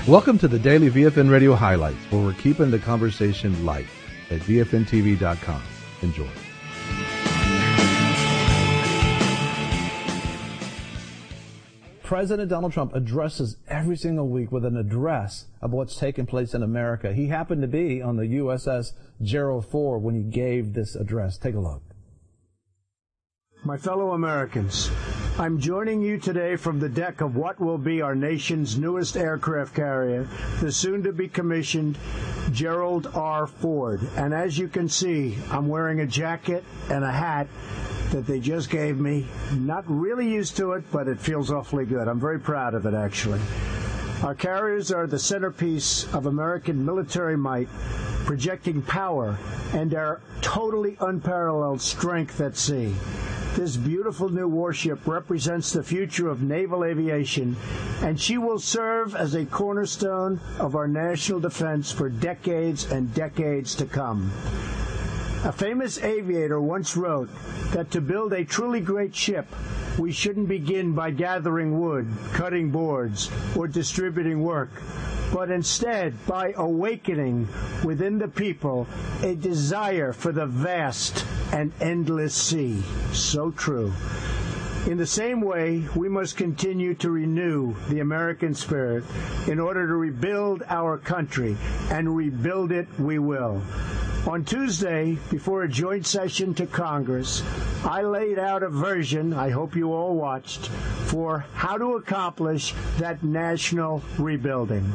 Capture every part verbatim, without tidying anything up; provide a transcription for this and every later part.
Welcome to the Daily V F N Radio Highlights, where we're keeping the conversation light at V F N T V dot com. Enjoy. President Donald Trump addresses every single week with an address of what's taking place in America. He happened to be on the U S S Gerald Ford when he gave this address. Take a look. My fellow Americans, I'm joining you today from the deck of what will be our nation's newest aircraft carrier, the soon-to-be commissioned Gerald R. Ford. And as you can see, I'm wearing a jacket and a hat that they just gave me. Not really used to it, but it feels awfully good. I'm very proud of it, actually. Our carriers are the centerpiece of American military might, projecting power and our totally unparalleled strength at sea. This beautiful new warship represents the future of naval aviation, and she will serve as a cornerstone of our national defense for decades and decades to come. A famous aviator once wrote that to build a truly great ship, we shouldn't begin by gathering wood, cutting boards, or distributing work, but instead by awakening within the people a desire for the vast and endless sea. So true. In the same way, we must continue to renew the American spirit in order to rebuild our country, and rebuild it we will. On Tuesday, before a joint session to Congress, I laid out a version, I hope you all watched, for how to accomplish that national rebuilding.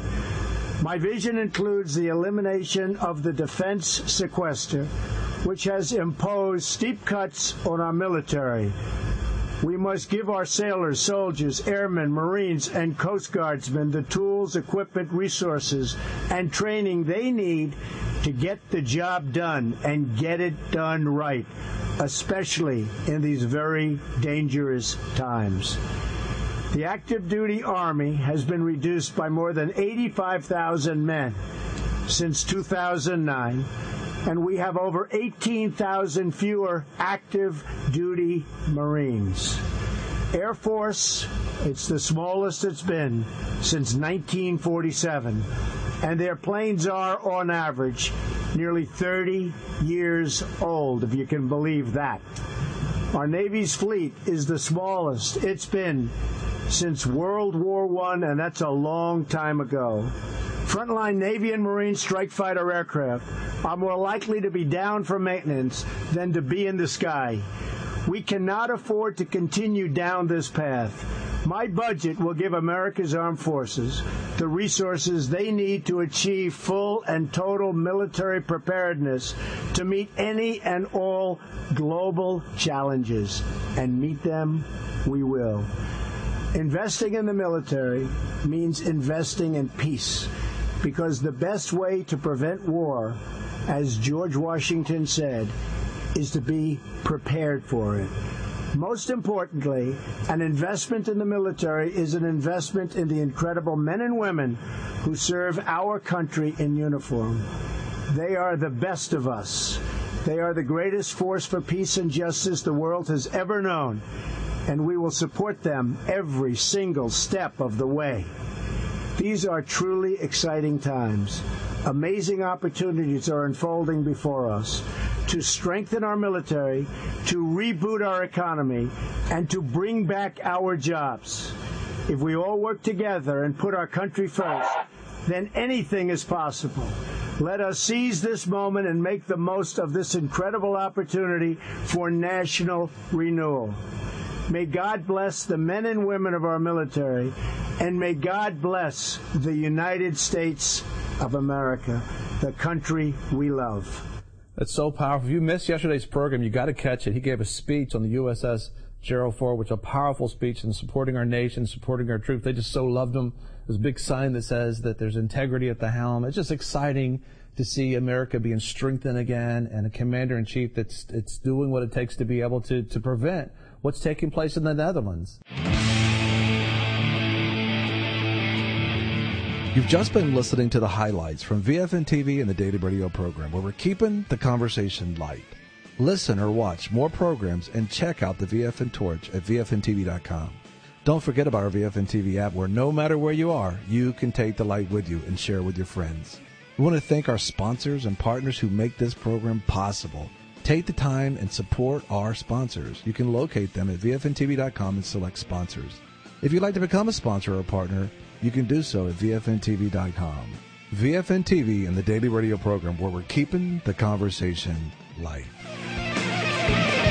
My vision includes the elimination of the defense sequester, which has imposed steep cuts on our military. We must give our sailors, soldiers, airmen, Marines, and Coast Guardsmen the tools, equipment, resources, and training they need to get the job done and get it done right, especially in these very dangerous times. The active duty Army has been reduced by more than eighty-five thousand men since two thousand nine, and we have over eighteen thousand fewer active duty Marines. Air Force, it's the smallest it's been since nineteen forty-seven, and their planes are, on average, nearly thirty years old, if you can believe that. Our Navy's fleet is the smallest it's been since World War One, and that's a long time ago. Frontline Navy and Marine strike fighter aircraft are more likely to be down for maintenance than to be in the sky. We cannot afford to continue down this path. My budget will give America's armed forces the resources they need to achieve full and total military preparedness to meet any and all global challenges. And meet them we will. Investing in the military means investing in peace, because the best way to prevent war, as George Washington said, is to be prepared for it. Most importantly, an investment in the military is an investment in the incredible men and women who serve our country in uniform. They are the best of us. They are the greatest force for peace and justice the world has ever known, and we will support them every single step of the way. These are truly exciting times. Amazing opportunities are unfolding before us to strengthen our military, to reboot our economy, and to bring back our jobs. If we all work together and put our country first, then anything is possible. Let us seize this moment and make the most of this incredible opportunity for national renewal. May God bless the men and women of our military, and may God bless the United States of America, the country we love. That's so powerful. If you missed yesterday's program, you got to catch it. He gave a speech on the U S S Gerald Ford, which is a powerful speech in supporting our nation, supporting our troops. They just so loved him. There's a big sign that says that there's integrity at the helm. It's just exciting to see America being strengthened again, and a commander-in-chief that's it's doing what it takes to be able to, to prevent what's taking place in the Netherlands. You've just been listening to the highlights from V F N T V and the Daily Radio program, where we're keeping the conversation light. Listen or watch more programs and check out the V F N Torch at V F N T V dot com. Don't forget about our V F N T V app, where no matter where you are, you can take the light with you and share it with your friends. We want to thank our sponsors and partners who make this program possible. Take the time and support our sponsors. You can locate them at V F N T V dot com and select sponsors. If you'd like to become a sponsor or a partner, you can do so at V F N T V dot com. V F N T V and the daily radio program where we're keeping the conversation live.